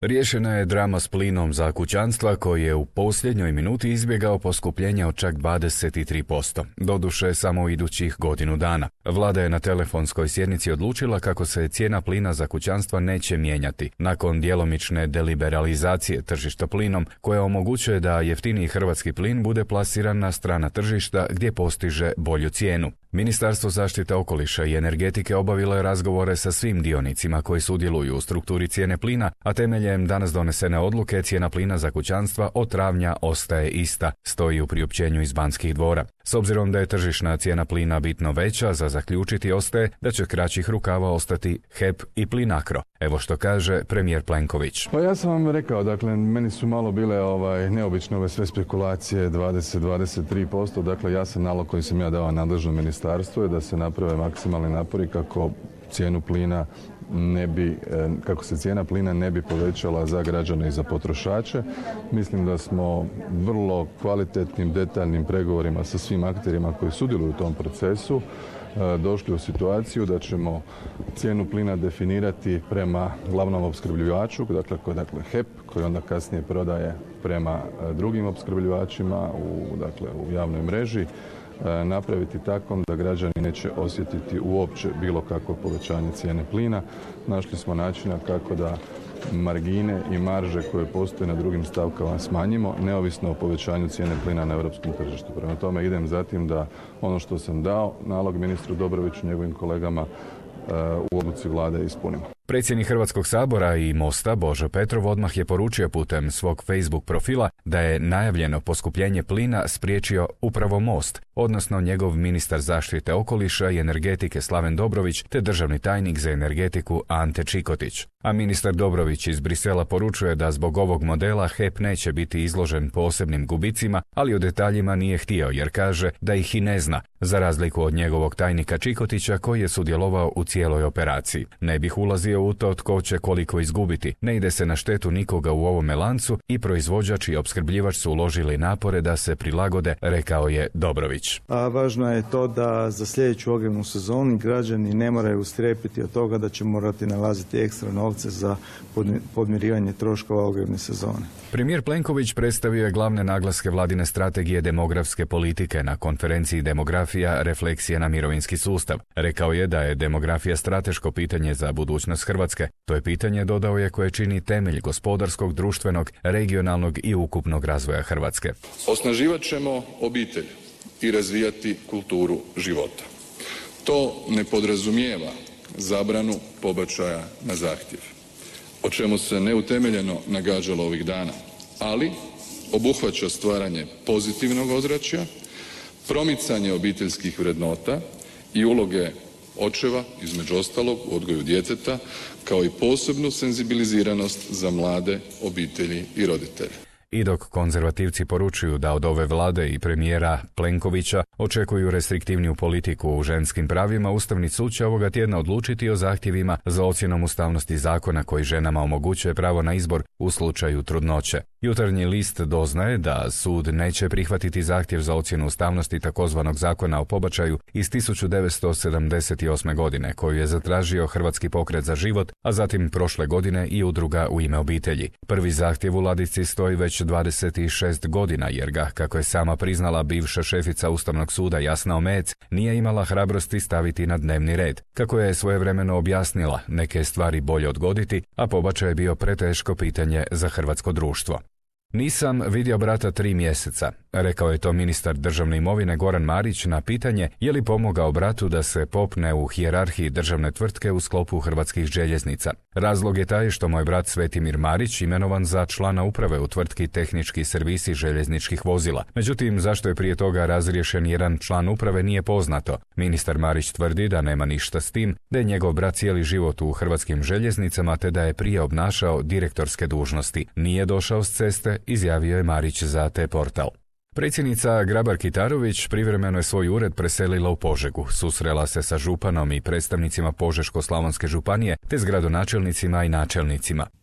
Riješena je drama s plinom za kućanstva koji je u posljednjoj minuti izbjegao poskupljenje od čak 23%. Doduše samo idućih godinu dana. Vlada je na telefonskoj sjednici odlučila kako se cijena plina za kućanstva neće mijenjati nakon djelomične deliberalizacije tržišta plinom koja omogućuje da jeftiniji hrvatski plin bude plasiran na strana tržišta gdje postiže bolju cijenu. Ministarstvo zaštite okoliša i energetike obavilo je razgovore sa svim dionicima koji sudjeluju u strukturi cijene plina, a temeljem danas donesene odluke cijena plina za kućanstva od travnja ostaje ista, stoji u priopćenju iz Banskih dvora. S obzirom da je tržišna cijena plina bitno veća, za zaključiti ostaje da će kraćih rukava ostati HEP i Plinacro. Evo što kaže premijer Plenković. Pa ja sam vam rekao, dakle, meni su malo bile neobične ove sve spekulacije, 20-23%, dakle, jasan nalog koji sam ja dao nadležnom ministarstvu je da se naprave maksimalni napori kako se cijena plina ne bi povećala za građane i za potrošače. Mislim da smo vrlo kvalitetnim, detaljnim pregovorima sa svim akterima koji sudjeluju u tom procesu došli u situaciju da ćemo cijenu plina definirati prema glavnom opskrbljivaču, dakle HEP, koji onda kasnije prodaje prema drugim opskrbljivačima u javnoj mreži, napraviti tako da građani neće osjetiti uopće bilo kakvo povećanje cijene plina. Našli smo načina kako da margine i marže koje postoje na drugim stavkama smanjimo, neovisno o povećanju cijene plina na europskom tržištu. Prema tome idem zatim da ono što sam dao nalog ministru Dobroviću i njegovim kolegama u odluci vlade ispunimo. Predsjednik Hrvatskog sabora i Mosta Božo Petrov odmah je poručio putem svog Facebook profila da je najavljeno poskupljenje plina spriječio upravo Most, odnosno njegov ministar zaštite okoliša i energetike Slaven Dobrović te državni tajnik za energetiku Ante Čikotić. A ministar Dobrović iz Brisela poručuje da zbog ovog modela HEP neće biti izložen posebnim gubicima, ali o detaljima nije htio jer kaže da ih i ne zna, za razliku od njegovog tajnika Čikotića koji je sudjelovao u cijeloj operaciji. Ne bih ulazio u to tko će koliko izgubiti, ne ide se na štetu nikoga u ovome lancu i proizvođač i opskrbljivač su uložili napore da se prilagode, rekao je Dobrović. A važno je to da za sljedeću ogrjevnu sezonu građani ne moraju strepiti od toga da će morati nalaziti ekstra novce za podmirivanje troškova ogrjevne sezone. Premijer Plenković predstavio je glavne naglaske vladine strategije demografske politike na konferenciji Demografija, refleksije na mirovinski sustav. Rekao je da je demografija strateško pitanje za budućnost Hrvatske. To je pitanje, dodao je, koje čini temelj gospodarskog, društvenog, regionalnog i ukupnog razvoja Hrvatske. Osnaživat ćemo obitelj i razvijati kulturu života. To ne podrazumijeva zabranu pobačaja na zahtjev, o čemu se neutemeljeno nagađalo ovih dana, ali obuhvaća stvaranje pozitivnog ozračja, promicanje obiteljskih vrednota i uloge očeva, između ostalog, u odgoju djeteta, kao i posebnu senzibiliziranost za mlade obitelji i roditelje. I dok konzervativci poručuju da od ove vlade i premijera Plenkovića očekuju restriktivniju politiku u ženskim pravima, Ustavni sud će ovoga tjedna odlučiti o zahtjevima za ocjenom ustavnosti zakona koji ženama omogućuje pravo na izbor u slučaju trudnoće. Jutarnji list doznaje da sud neće prihvatiti zahtjev za ocjenu ustavnosti takozvanog zakona o pobačaju iz 1978. godine, koju je zatražio Hrvatski pokret za život, a zatim prošle godine i Udruga U ime obitelji. Prvi zahtjev u ladici stoji već 26 godina jer ga, kako je sama priznala bivša šefica Ustavnog suda Jasna Omejec, nije imala hrabrosti staviti na dnevni red. Kako je svojevremeno objasnila, neke stvari bolje odgoditi, a pobačaj je bio preteško pitanje za hrvatsko društvo. Nisam vidio brata 3 mjeseca, rekao je to ministar državne imovine Goran Marić na pitanje je li pomogao bratu da se popne u hijerarhiji državne tvrtke u sklopu Hrvatskih željeznica. Razlog je taj što moj brat Svetimir Marić imenovan za člana uprave u tvrtki Tehnički servisi željezničkih vozila. Međutim, zašto je prije toga razriješen jedan član uprave nije poznato. Ministar Marić tvrdi da nema ništa s tim, da je njegov brat cijeli život u Hrvatskim željeznicama te da je prije obnašao direktorske dužnosti. Nije došao s ceste, izjavio je Marić za T-Portal. Predsjednica Grabar-Kitarović privremeno je svoj ured preselila u Požegu. Susrela se sa županom i predstavnicima Požeško-slavonske županije te s gradonačelnicima i načelnicima.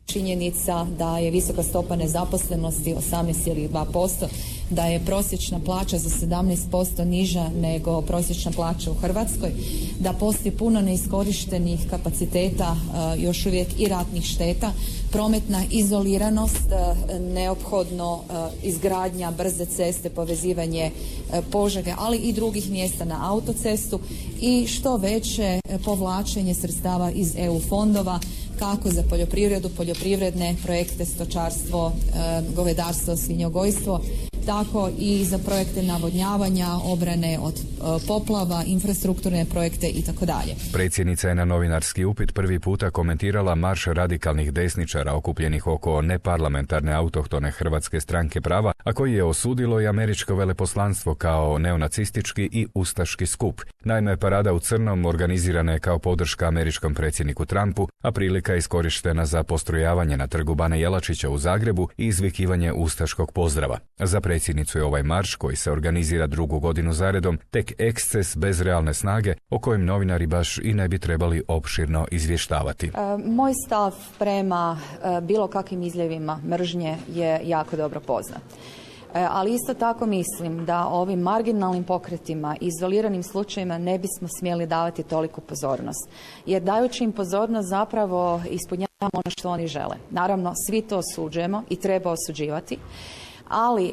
činjenica da je visoka stopa nezaposlenosti 18,2%, da je prosječna plaća za 17% niža nego prosječna plaća u Hrvatskoj, da postoji puno neiskorištenih kapaciteta, još uvijek i ratnih šteta, prometna izoliranost, neophodno izgradnja brze ceste, povezivanje Požege, ali i drugih mjesta na autocestu i što veće povlačenje sredstava iz EU fondova, kako za poljoprivredu, poljoprivredne projekte, stočarstvo, govedarstvo, svinjogojstvo, tako i za projekte navodnjavanja, obrane od poplava, infrastrukturne projekte itd. Predsjednica je na novinarski upit prvi puta komentirala marš radikalnih desničara okupljenih oko neparlamentarne autohtone Hrvatske stranke prava, a koji je osudilo i američko veleposlanstvo kao neonacistički i ustaški skup. Naime, parada u crnom organizirana je kao podrška američkom predsjedniku Trumpu, a prilika je iskorištena za postrojavanje na trgu Bana Jelačića u Zagrebu i izvikivanje ustaškog pozdrava. Za predsjednicu je ovaj marš, koji se organizira drugu godinu zaredom, tek eksces bez realne snage, o kojem novinari baš i ne bi trebali opširno izvještavati. Moj stav prema bilo kakvim izljevima mržnje je jako dobro poznat. Ali isto tako mislim da ovim marginalnim pokretima, izoliranim slučajevima ne bismo smjeli davati toliku pozornost. Jer dajući im pozornost zapravo ispunjavamo ono što oni žele. Naravno, svi to osuđujemo i treba osuđivati, ali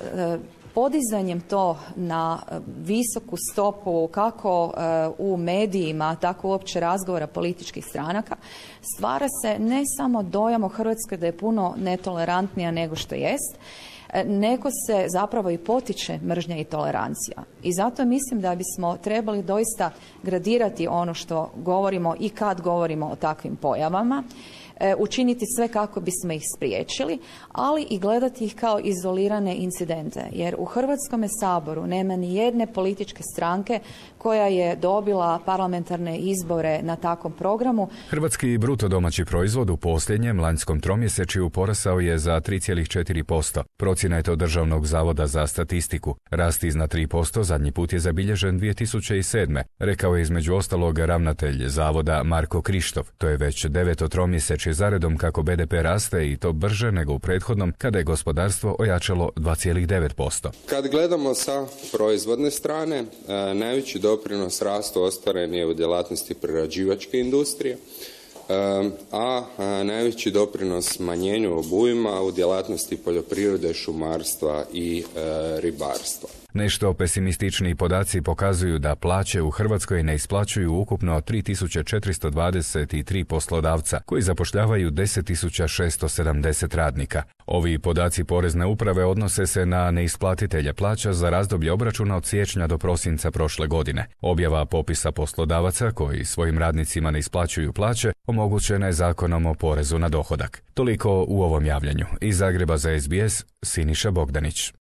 podizanjem to na visoku stopu kako u medijima, tako uopće razgovora političkih stranaka, stvara se ne samo dojam o Hrvatskoj da je puno netolerantnija nego što jest, nego se zapravo i potiče mržnja i tolerancija. I zato mislim da bismo trebali doista gradirati ono što govorimo i kad govorimo o takvim pojavama, učiniti sve kako bismo ih spriječili, ali i gledati ih kao izolirane incidente. Jer u Hrvatskome saboru nema ni jedne političke stranke koja je dobila parlamentarne izbore na takvom programu. Hrvatski bruto domaći proizvod u posljednjem lanjskom tromjesečju porasao je za 3,4%. Procjena je to Državnog zavoda za statistiku. Rast iznad 3% zadnji put je zabilježen 2007. Rekao je između ostalog ravnatelj zavoda Marko Krištof. To je već 9. tromjesečje zaredom kako BDP raste i to brže nego u prethodnom kada je gospodarstvo ojačalo 2,9%. Kad gledamo sa proizvodne strane, najveći doprinos rastu ostvaren je u djelatnosti prerađivačke industrije, a najveći doprinos smanjenju obujma u djelatnosti poljoprivrede, šumarstva i ribarstva. Nešto pesimističniji podaci pokazuju da plaće u Hrvatskoj ne isplaćuju ukupno 3423 poslodavca koji zapošljavaju 10.670 radnika. Ovi podaci Porezne uprave odnose se na neisplatitelje plaća za razdoblje obračuna od siječnja do prosinca prošle godine. Objava popisa poslodavaca koji svojim radnicima ne isplaćuju plaće omogućena je Zakonom o porezu na dohodak. Toliko u ovom javljanju. Iz Zagreba za SBS, Siniša Bogdanić.